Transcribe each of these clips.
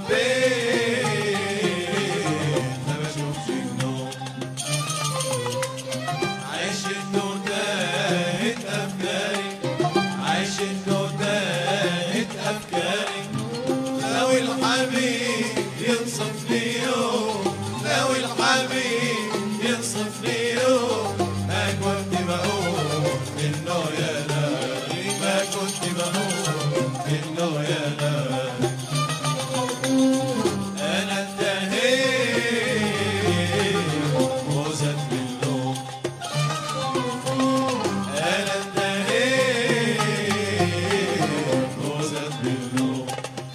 حبيت ما بشوفش النوم، عشت وتاهت أفكاري، عشت وتاهت أفكاري. لو الحبيب ينصفني يوم، لو الحبيب ينصفني يوم، ما كنت بقول إنه يا لالي، ما كنت بقول إنه يا لالي. أنا انتهيت وزاد باللوم، أنا انتهيت وزاد باللوم.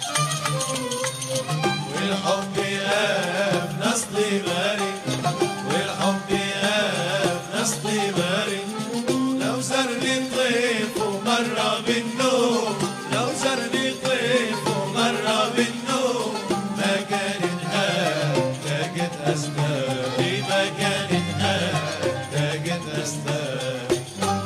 والحب يقف نصلي باري، والحب يقف نصلي باري. لو زرني طيف ومرة بالنوم، لو زرني طيف ومرة بالنوم، ما كان انهار تاجت أسبابي، ما كان انهار تاجت أسبابي.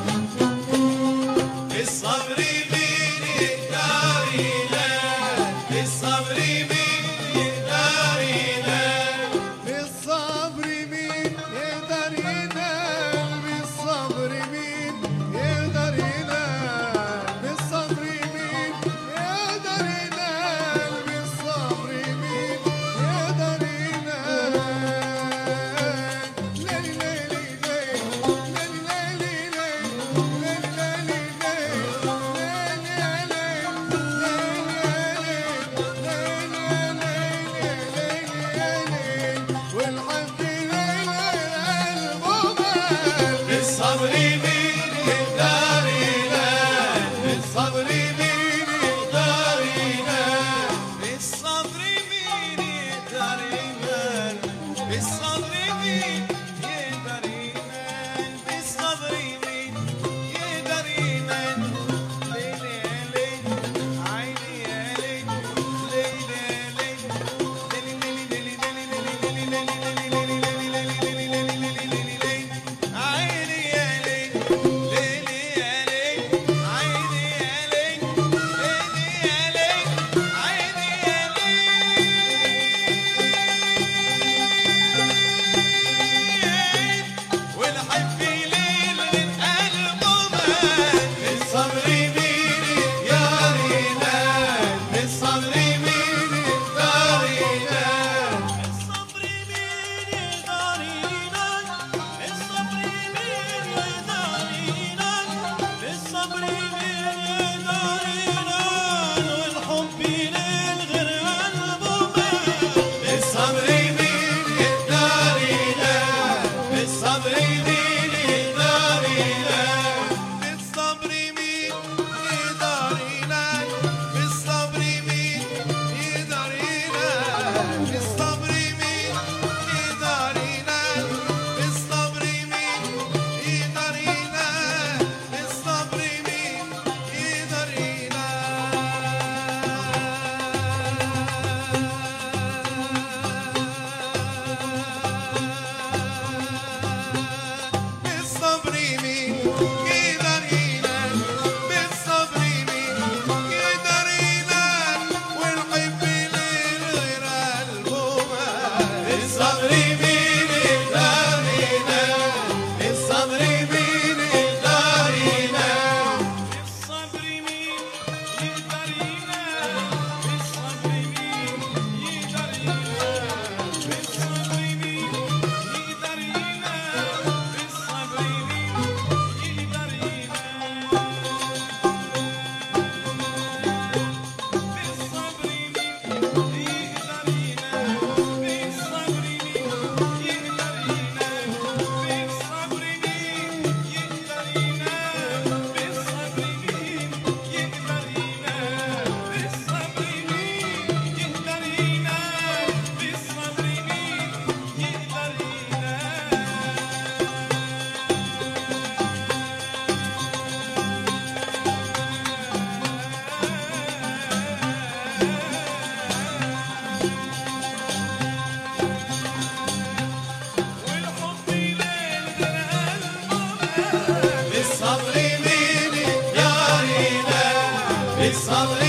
بالصبر مين يقدر ينال، بالصبر مين يقدر ينال، بالصبر مين يقدر ينال، بالصبر مين يقدر ينال، بالصبر مين يقدر ينال، بالصبر مين يقدر ينال. ليلي ليلي ليلي ليلي ليلي بالصبر مين يقدر ينال، بالصبر مين يقدر ينال، بالصبر مين يقدر ينال، بالصبر مين يقدر ينال، بالصبر مين يقدر ينال. ليلي يا ليل عيني يا ليل، ليلي يا ليل، ليلي ليلي ليلي ليلي ليلي ليلي ليلي. عيني يا ليل، ليلي يا ليل، عيني يا ليل، ليلي يا ليل، عيني يا ليل. والحب ليل من قلبه مات. بالصبر مين يقدر ينال، بالصبر مين يقدر ينال، بالصبر مين يقدر ينال، بالصبر مين يقدر ينال، بالصبر مين يقدر ينال. والحب ليل غير قلبه مات. بالصبر مين يقدر ينال، بالصبر مين يقدر ينال، بالصبر مين يقدر ينال، بالصبر مين يقدر ينال، بالصبر مين يقدر ينال، بالصبر مين يقدر ينال، بالصبر مين يقدر ينال. بالصبر مين يقدر ينال، بالصبر مين يقدر ينال. والحب ليل غير قلبه مات. بالصبر مين يقدر ينال، بالصبر مين يقدر ينال، بالصبر مين يقدر ينال، بالصبر مين يقدر ينال، بالصبر مين يقدر ينال، بالصبر مين يقدر بالصبر